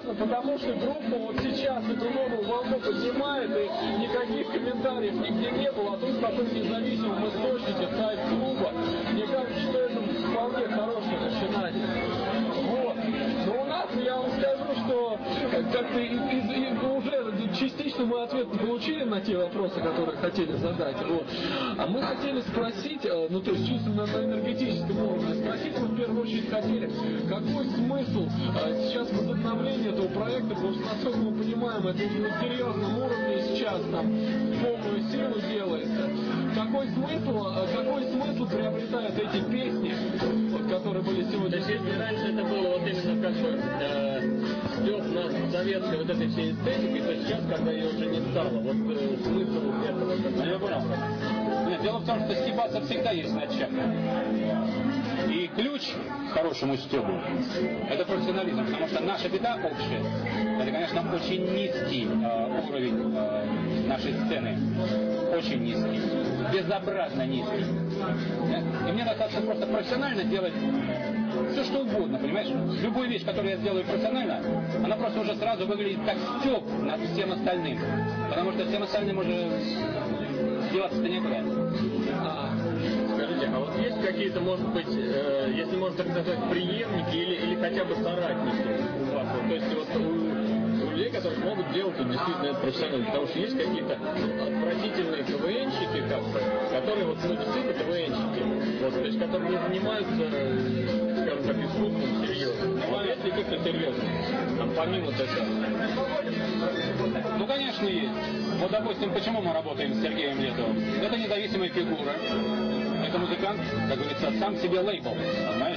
интересно, потому что группа вот сейчас эту новую волну поднимает, и никаких комментариев нигде не было, а тут в таком независимом источнике сайт клуба. Мне кажется, что это вполне хорошее начинание. Вот. Но у нас, я вам скажу, что как-то уже частично мы ответ получили на те вопросы, которые хотели задать. Вот. А мы хотели спросить, ну то есть чисто на энергетическом уровне, спросить мы в первую очередь хотели, какой смысл сейчас возобновления этого проекта, потому что, насколько мы понимаем, это на серьезном уровне сейчас там полную силу делается. Какой смысл приобретают эти песни, вот, которые были сегодня? То есть, если раньше это было вот именно как бы стёб на советской вот этой всей эстетикой, то сейчас, когда ее уже не стало, вот смысл этого. Я понял. Нет, дело в том, что стебаться всегда есть над чем. И ключ к хорошему стебу – это профессионализм, потому что наша беда общая – это, конечно, очень низкий уровень нашей сцены. Очень низкий. Безобразно низкий. И мне достаточно просто профессионально делать все, что угодно, понимаешь? Любую вещь, которую я сделаю профессионально, она просто уже сразу выглядит как стёб над всем остальным. Потому что всем остальным уже деваться-то некуда. Скажите, а вот есть какие-то, может быть, если можно так сказать, преемники или хотя бы соратники у вас? Вот, то есть вот у людей, которые могут делать вот, действительно это профессионально, потому что есть какие-то отвратительные КВНщики, которые вот, ну, действительно КВНщики, вот, то есть которые не занимаются, скажем так, искусством серьезно. Вот есть ли как-то серьезно, там, помимо этого? Ну, конечно, есть. Вот, допустим, почему мы работаем с Сергеем Летовым? Это независимая фигура. Это музыкант, как говорится, сам себе лейбл, знаешь?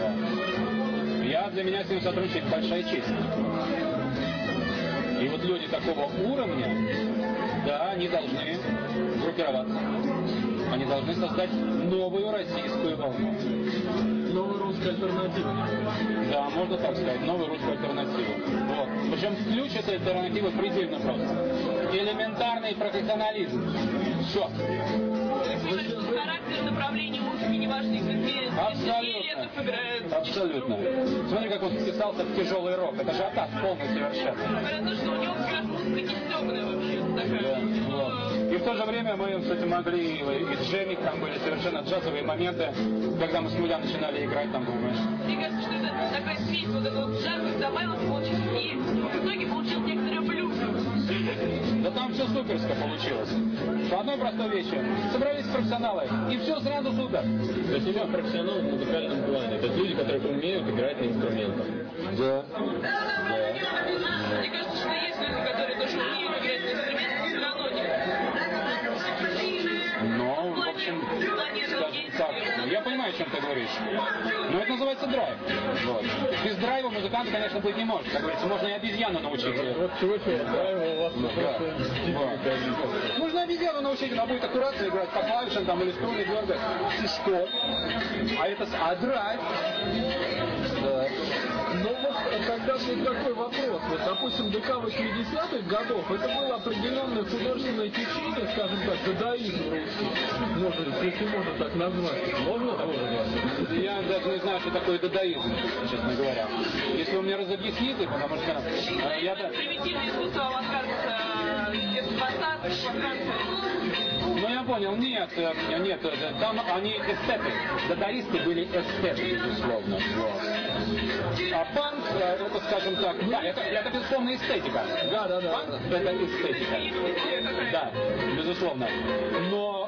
Для меня с ним сотрудничать большая честь. И вот люди такого уровня, да, они должны группироваться. Они должны создать новую российскую волну. Новую русскую альтернативу. Да, можно так сказать, новую русскую альтернативу. Вот. Причем ключ этой альтернативы предельно прост. Элементарный профессионализм. Все. Характер, направление музыки не важны. Абсолютно. Абсолютно. Смотри, как он вписался в тяжелый рок. Это же атас полный совершенно. Понятно, что у него как раз музыка не стёбная вообще. Такая. Да, вот. И в то же время мы, кстати, могли и джемик, там были совершенно джазовые моменты, когда мы с нуля начинали играть, там, понимаешь. Мне кажется, что это такая смесь, вот этот вот джаз добавился, получился, и в итоге получил некоторый блюз. Да там все суперско получилось. По одной простой вещи. Собрались профессионалы, и все сразу супер. То есть именно профессионалы в музыкальном плане. То есть люди, которые умеют играть на инструментах. Да. Мне кажется, что есть люди, которые тоже умеют играть на инструментах, но все равно не. Но, в общем, так, я понимаю, о чем ты говоришь. Но это называется драйв. Вот. Без драйва музыканта, конечно, быть не может. Как говорится, можно и обезьяну научить. Вот чего драйва у вас Нужно обезьяну научить, она будет аккуратно играть по клавишам там, или струны дергать. И что? А драйв? Да. Но вот тогда вот такой вопрос. Вот, допустим, ДК 80-х годов это было определенное художественное течение, скажем так, дадаизм русский. Может, если можно так назвать. Можно так назвать? Я даже не знаю, что такое дадаизм, честно говоря. Если вы мне разобъясните, потому что я... Примитивное искусство авангарда из 20-х, Ну я понял, нет, там они эстеты. Дадаисты были эстеты, безусловно. Вот. А панк, это, скажем так, да, это безусловно эстетика. Да. Панк это эстетика. Да, безусловно. Но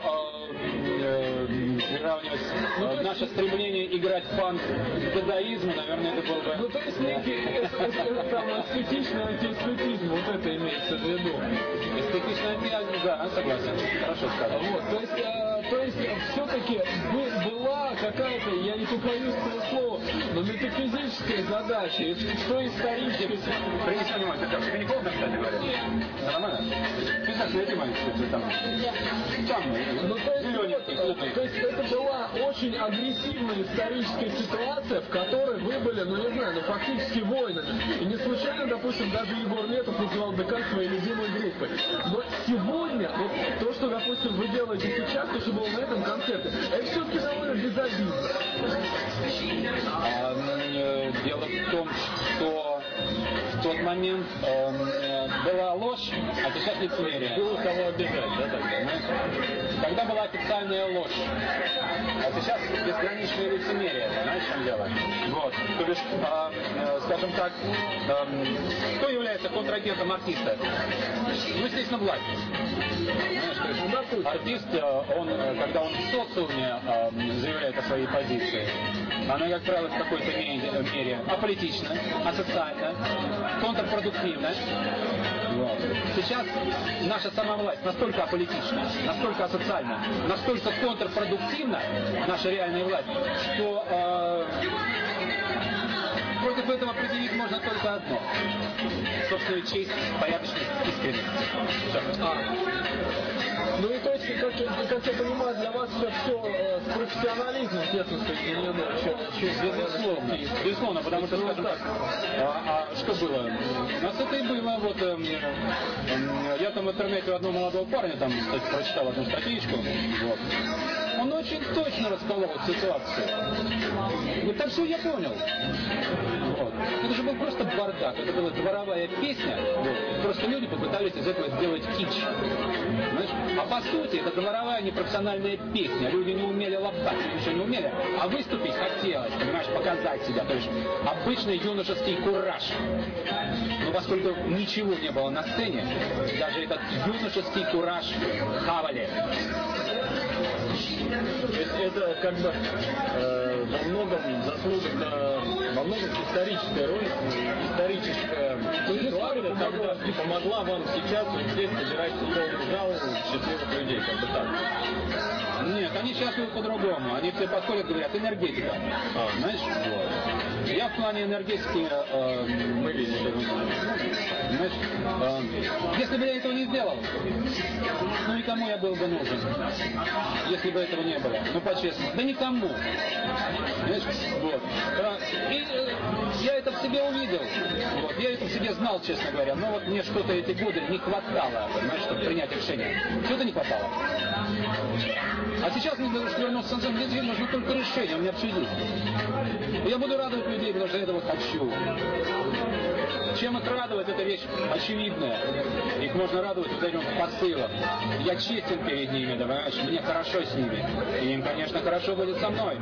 приравнивать наше стремление играть панк к дадаизму, наверное, это было бы... Ну то есть некий эстетичный антиэстетизм, вот это имеется в виду. Эстетичный антиэстетизм, да, согласен. Хорошо сказано. Вот, то есть все-таки была какая-то, я не побоюсь этого слова, но метафизическая задача, что исторически... Принеси внимание, ты тебе не холодно, кстати говоря? Нормально? Ты знаешь, найди маленький там. Ну, то есть это была очень агрессивная историческая ситуация, в которой вы были, ну не знаю, фактически воинами. И не случайно, допустим, даже Егор Летов называл ДК своей любимой группой. Но сегодня, вот то, что, допустим, вы делаете сейчас, то, что было на этом концерте, это все-таки довольно безобидно. Дело в том, что тот момент была ложь, а сейчас лицемерие. Было кого обижать, да, тогда? Тогда была официальная ложь, а сейчас безграничное лицемерие. Знаешь, в чем дело? Вот. То бишь, скажем так, кто является контрагентом артиста? Ну, естественно, власть. Знаешь, то есть, артист, он, когда он в социуме заявляет о своей позиции, она, как правило, в какой-то мере аполитична, асоциальна, контрпродуктивна. Вот. Сейчас наша самовласть настолько аполитична, настолько асоциальна, настолько контрпродуктивна, наша реальная власть, что против этого предъявить можно только одно. Собственную честь, порядочность, искренность. Ну и то есть, как я понимаю, для вас это все с профессионализмом тесно соединено. Безусловно. Безусловно, потому что, скажем так, что было? У нас это и было, вот, я там в интернете у одного молодого парня, там, кстати, прочитал одну статейку, вот. Он очень точно расколол ситуацию. Вот так все я понял. Вот. Это же был просто бардак, это была дворовая песня, вот. Просто люди попытались из этого сделать кич. Знаешь? А по сути, это дворовая непрофессиональная песня. Люди не умели лопать, ничего не умели, а выступить хотелось, понимаешь, показать себя. То есть обычный юношеский кураж. Но поскольку ничего не было на сцене, даже этот юношеский кураж хавали. То есть это как бы во многом заслуга, во многом историческая роль, историческая ситуация тогда помогла вам сейчас вот здесь собирать полный зал счастливых людей, как бы так. Нет, они счастливы по-другому. Они все подходят, говорят, энергетика. Знаешь, вот. Я в плане энергетики, Мы видим. знаешь, если бы я этого не сделал, ну никому я был бы нужен, если бы этого не было. Ну по-честному, да никому. Знаешь, вот. И я это в себе увидел. Вот. Я это в себе знал, честно говоря. Но вот мне что-то эти годы не хватало, понимаешь, чтобы принять решение. Что-то не хватало. А сейчас мне даже вернуться на мне нужно только решение, у меня все есть. Я буду радовать людей, потому что я этого хочу. Чем их радовать, это вещь очевидная. Их можно радовать вот этим посылом. Я честен перед ними, да, понимаешь, мне хорошо с ними. И им, конечно, хорошо будет со мной.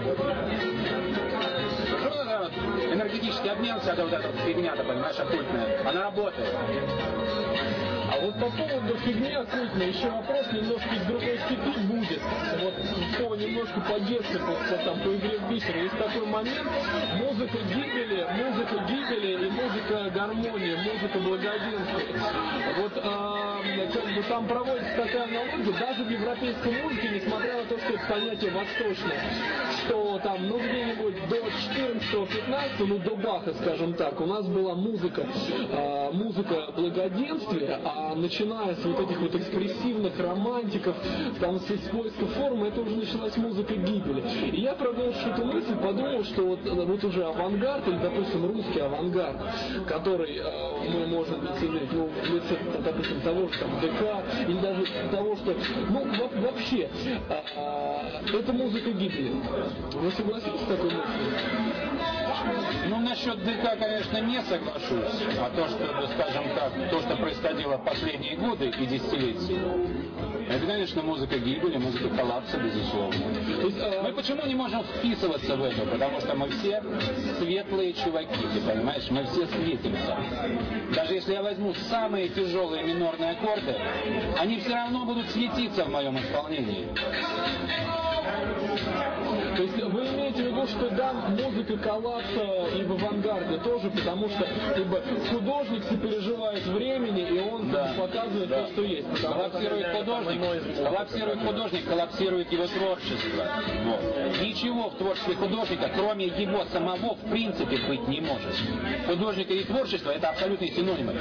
Что это энергетический обмен, вся вот эта фигня-то, понимаешь, оккультная, она работает. А вот по поводу фигни оккультной еще вопрос немножко из другой степи будет. Вот немножко по-детски, по игре в бисер. Есть такой момент, музыка гибели и музыка гармонии, музыка благоденствия. Вот как бы там проводится такая аналогия, даже в европейской музыке, несмотря на то, что это понятие восточное, что там, ну где-нибудь до 14-15, ну до Баха, скажем так, у нас была музыка благоденствия, а начиная с вот этих вот экспрессивных романтиков, там с поиска формы, это уже началась музыка гибели. И я продолжил эту мысль, подумал, что вот уже авангард, или, допустим, русский авангард, который мы можем оценить, ну, в лице, допустим, того же там ДК, или даже того, что, ну, вообще, это музыка гибели. Вы согласитесь с такой мыслью? Ну, насчет ДК, конечно, не соглашусь. А то, что, скажем так, то, что происходило в последние годы и десятилетия, это, конечно, музыка гибели, музыка коллапса, безусловно. Мы почему не можем вписываться в это? Потому что мы все светлые чуваки, ты понимаешь? Мы все светимся. Даже если я возьму самые тяжелые минорные аккорды, они все равно будут светиться в моем исполнении. То есть вы имеете в виду, что да, музыка коллапса и в авангарде тоже, потому что художник сопереживает времени, и он показывает то, что есть. Коллапсирует художник, коллапсирует его творчество. Вот. Ничего в творчестве художника, кроме его самого, в принципе быть не может. Художник и творчество — это абсолютные синонимы.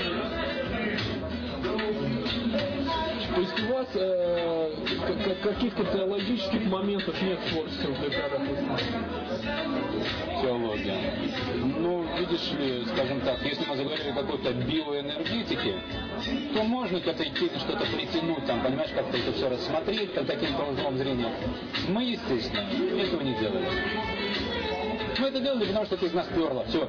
То есть у вас каких-то теологических моментов нет в творческом ДК, допустим? Теология. Ну, видишь ли, скажем так, если мы заговорили о какой-то биоэнергетике, то можно к этой теме что-то притянуть, там, понимаешь, как-то это все рассмотреть под таким-то углом зрения. Мы, естественно, этого не делали. Мы это делали, потому что это из нас перло. Все.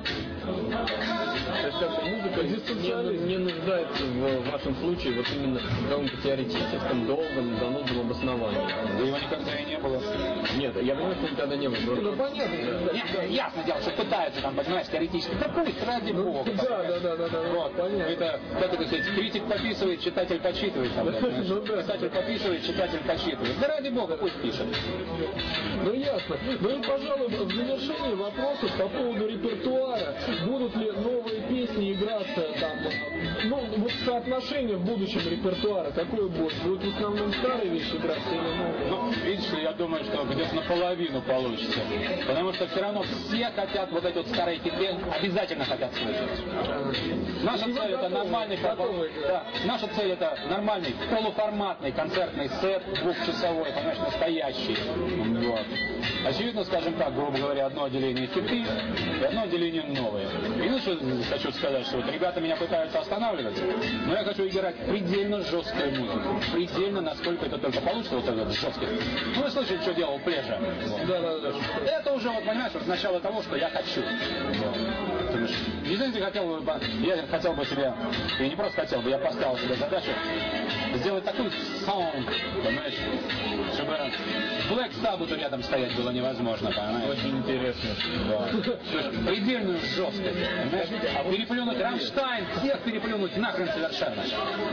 То есть как бы музыка не нуждается в вашем случае вот именно в каком-то теоретическом, долгом, занудном обосновании. Да его никогда и не было. Нет, я понимаю, что никогда не было. Ну, понятно. Ясно дело, что пытаются там, понимаешь, теоретически. Да пусть, ради бога. Да. Вот, понятно. Это, как это сказать, критик подписывает, читатель подсчитывает. Там, писатель подписывает, читатель подсчитывает. Да ради бога, пусть пишет. Ну ясно. Ну и, пожалуй, в завершении вопросов по поводу репертуара. Будут ли новые песни играться там, ну, вот соотношение в будущем репертуара какое будет? Будут в основном старые вещи играться или новые? Ну, видишь ли, я думаю, что где-то наполовину получится. Потому что все равно все хотят вот эти вот старые хиты, обязательно хотят слышать. Наша цель это нормальный, да, наша цель это нормальный полуформатный концертный сет, двухчасовой, понимаешь, настоящий. Вот. Очевидно, скажем так, грубо говоря, одно отделение хиты и одно отделение новые. И ну что хочу сказать, что вот ребята меня пытаются останавливать, но я хочу играть предельно жесткую музыку. Предельно, насколько это только получится, вот этот жесткий. Ну вы слышали, что делал Плежа? Да. Это уже, вот понимаешь, вот начало того, что я хочу. Единственное, я хотел бы себе, я не просто хотел бы, я поставил себе задачу сделать такой саунд, понимаешь, чтобы Black Sabbath рядом стоять было невозможно, понимаешь? Очень интересно. Да. Предельную жесткость, понимаешь? Переплюнуть Рамштайн, всех переплюнуть нахрен совершенно.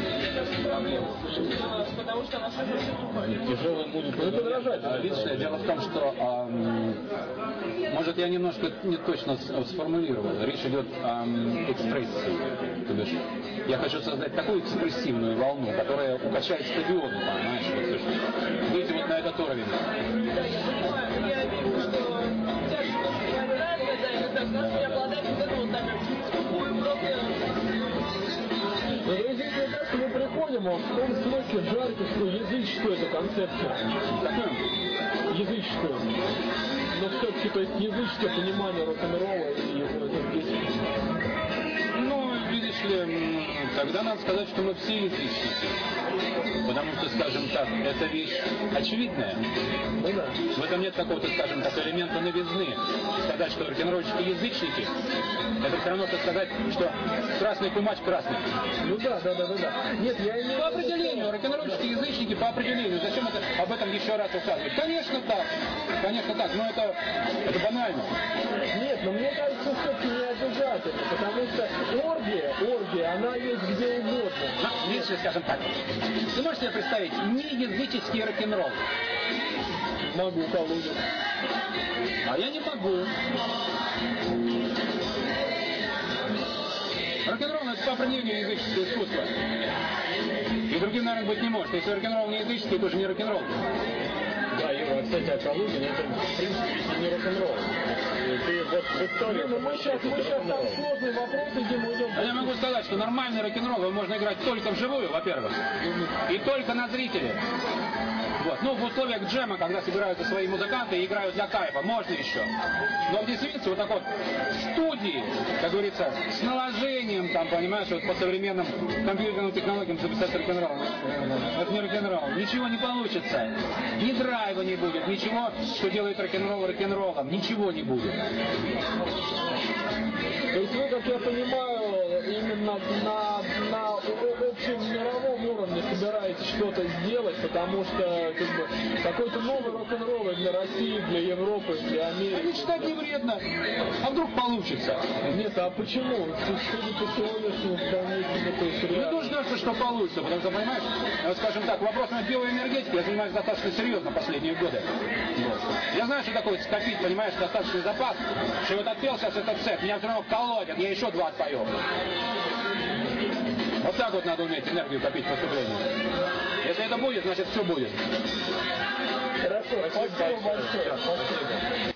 Потому что наша Тяжелая музыка. Ну, подражать. Видишь, дело в том, что, может, я немножко не точно сформулировал. Речь идет о экспрессии. То бишь, я хочу создать такую экспрессивную волну, которая укачает стадионы, понимаешь? Вот, выйти вот на этот уровень. Да, я понимаю. Я вижу, что тяжко бывает разное, да, и как раз не обладает вот этим вот так скупую просто. Но, друзья, мне кажется, мы приходим в том смысле жаркую языческую эту концепцию. Какую? Языческую. Но все-таки, то есть языческое понимание рок-н-ролла и этой песни. Ну, видишь ли, тогда надо сказать, что мы все язычники. Потому что, скажем так, это вещь очевидная. Ну да. В этом нет какого-то, скажем так, элемента новизны. Сказать, что рок-н-ролльщики язычники, это все равно, что сказать, что красный кумач красный. Ну да. Нет, я имею... По определению, рок-н-ролльщики язычники по определению. Зачем об этом еще раз указывать? Конечно так, но это банально. Нет, но мне кажется, все-таки не обязательно, потому что оргия, она есть где угодно. Ну, видишь ли, скажем так, ты можешь себе представить не языческий рок-н-ролл? Могу, Калугин. А я не могу. Рок-н-ролл это по определению языческое искусство. И другим, наверное, быть не может. Если рок-н-ролл не языческий, то уже не рок-н-ролл. Да, Юра, кстати, а Калугин это, в принципе, не рок-н-ролл. Ты вот в истории... Ну мы сейчас там сложный вопрос, идем, уйдем. А я могу сказать, что нормальный рок-н-ролл можно играть только вживую, во-первых, и только на зрителя. Вот. Ну, в условиях джема, когда собираются свои музыканты и играют для кайфа, можно еще. Но в действительности вот так вот в студии, как говорится, с наложением, там, понимаешь, вот по современным компьютерным технологиям записать рок-н-ролл. Это не рок-н-ролл. Ничего не получится. Ни драйва не будет, ничего, что делает рок-н-ролл рок-н-роллом. Ничего не будет. То есть вы, как я понимаю, именно на общем мировом уровне собираетесь что-то сделать, потому что как бы, какой-то новый рок-н-ролл для России, для Европы, для Америки. Мечтать не вредно. А вдруг получится? Нет, а почему? Судя по сегодняшнему вполне себе, то есть Не должен ждаться, что получится, потому что, понимаешь, вот, скажем так, вопросом биоэнергетики я занимаюсь достаточно серьезно последние годы. Вот. Я знаю, что такое скопить, понимаешь, достаточный запас, что вот отпел сейчас этот сет, меня все равно колотят, я еще 2 отпою. Вот так вот надо уметь энергию копить в поступлении. Если это будет, значит все будет. Хорошо, спасибо большое. Спасибо.